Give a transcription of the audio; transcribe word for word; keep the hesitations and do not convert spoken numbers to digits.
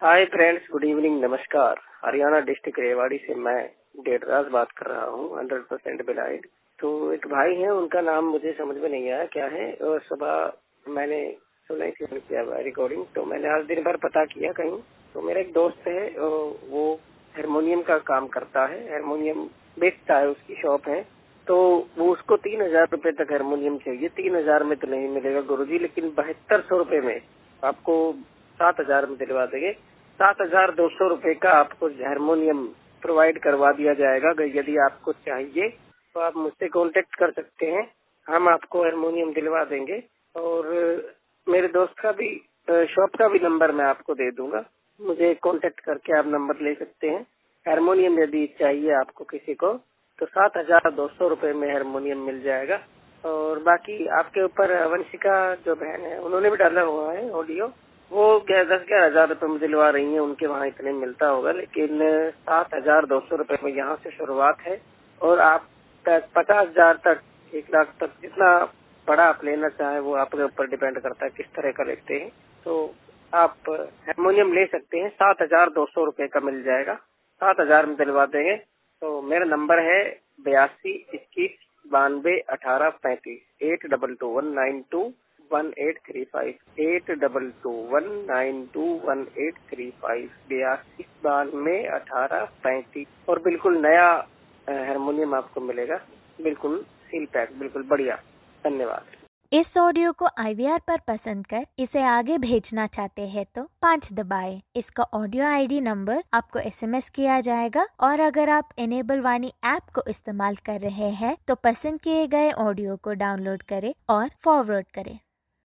Hi friends, good evening, नमस्कार। Haryana district Rewari से मैं डेढ़राज बात कर रहा हूँ, हंड्रेड परसेंट बिलाइड। तो एक भाई है, उनका नाम मुझे समझ में नहीं आया क्या है, और सुबह मैंने सुना ही किया रिकॉर्डिंग, तो मैंने आज दिन भर पता किया कहीं। तो मेरा एक दोस्त है, वो हारमोनियम का काम करता है, हारमोनियम बेचता है, उसकी शॉप है। तो वो उसको तीन हजार रूपये तक हारमोनियम चाहिए। तीन हजार में तो नहीं मिलेगा गुरुजी, लेकिन बहत्तर सौ रूपये में आपको सात हजार में दिलवा देंगे। सात हजार दो सौ रूपये का आपको हारमोनियम प्रोवाइड करवा दिया जाएगा। यदि आपको चाहिए तो आप मुझसे कांटेक्ट कर सकते हैं, हम आपको हारमोनियम दिलवा देंगे। और मेरे दोस्त का भी शॉप का भी नंबर मैं आपको दे दूंगा, मुझे कांटेक्ट करके आप नंबर ले सकते हैं। हारमोनियम यदि चाहिए आपको किसी को तो सात हजार दो सौ रूपये में हारमोनियम मिल जाएगा। और बाकी आपके ऊपर वंशिका जो बहन है, उन्होंने भी डाला हुआ है ऑडियो, वो क्या दस ग्यारह हजार रूपये में दिलवा रही हैं, उनके वहाँ इतने मिलता होगा, लेकिन सात हजार दो सौ रूपये में यहाँ से शुरुआत है। और आप पचास हजार तक, एक लाख तक, जितना बड़ा आप लेना चाहें वो आपके ऊपर डिपेंड करता है किस तरह का लेते हैं। तो आप हारमोनियम ले सकते हैं, सात हजार दो सौ रूपये का मिल जाएगा, सात हजार में दिलवा देंगे। तो मेरा नंबर है बयासी इक्कीस बानवे अठारह पैंतीस, eight double two one nine two one eight three five, eight double two one nine two one eight three five, बयासी बानवे अठारह पैंतीस। और बिल्कुल नया हारमोनियम आपको मिलेगा, बिल्कुल सील पैक, बिल्कुल बढ़िया। धन्यवाद। इस ऑडियो को आई वी आर पर पसंद कर इसे आगे भेजना चाहते हैं तो पाँच दबाएं। इसका ऑडियो आई डी नंबर आपको एस एम एस किया जाएगा। और अगर आप इनेबल वाणी ऐप को इस्तेमाल कर रहे हैं तो पसंद किए गए ऑडियो को डाउनलोड करें और फॉरवर्ड करें।